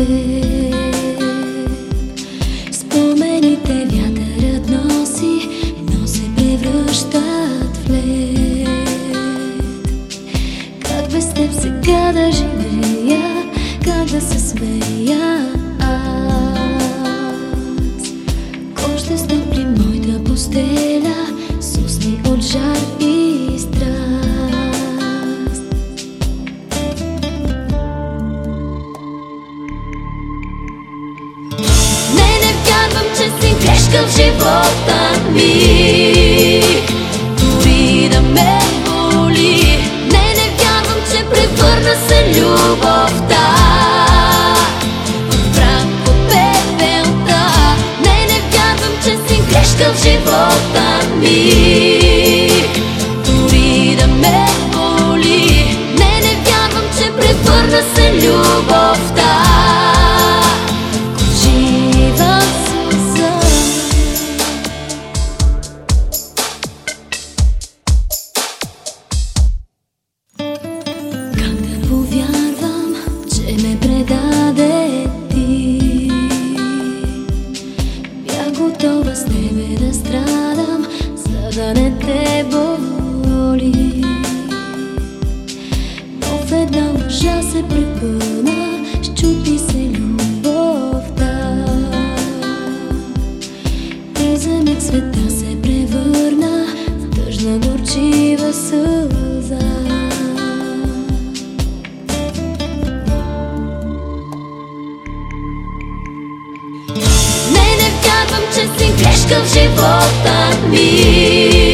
теб. Спомените вятърът носи, но се превръщат в лед. Как без теб сега да живея, как да се смея аз? Кой ще стъпли моята постеля с усни от жар и страст? Не вярвам, че си грешка в живота ми, дори да ме боли. Не вярвам, че превърна се любовта в прах от пепелта. Не вярвам, че си грешка в живота ми, дори да ме боли. Не вярвам, че превърна се любовта в жива сълза. Как да повярвам, че ме предаде ти? Бях готова с тебе да страдам, за да не те боли. Но в една лъжа се препъна, счупи се любовта. И за миг света се превърна в тъжна горчива сълза. Не вярвам, че си грешка в живота ми,